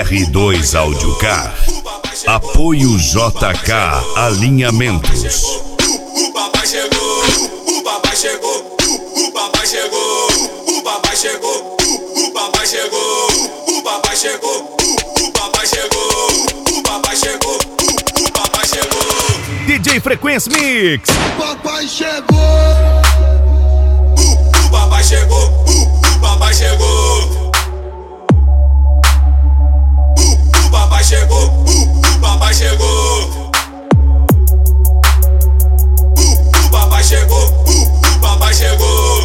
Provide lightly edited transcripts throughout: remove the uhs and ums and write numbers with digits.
R2 Audiocar. Apoio JK Alinhamentos. O papai chegou, o papai chegou, o papai chegou, o papai chegou, o papai chegou, o papai chegou, o papai chegou, o papai chegou, o papai chegou. DJ Frequência Mix. Papai chegou. O papai chegou, o papai chegou. O papai chegou, o papai chegou. O papai chegou, o papai chegou.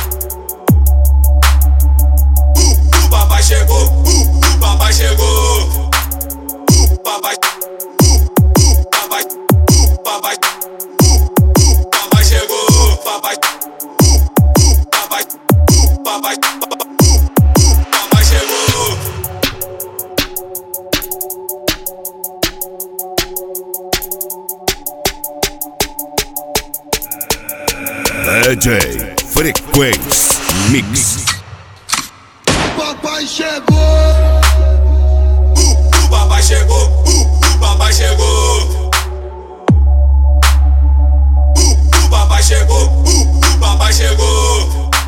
O papai chegou, o papai chegou. O papai, o papai, o papai, o papai chegou, papai, o papai, o papai, o papai chegou. DJ Frequência Mix. Papai chegou. O papai chegou, o papai chegou. O papai chegou, o papai chegou.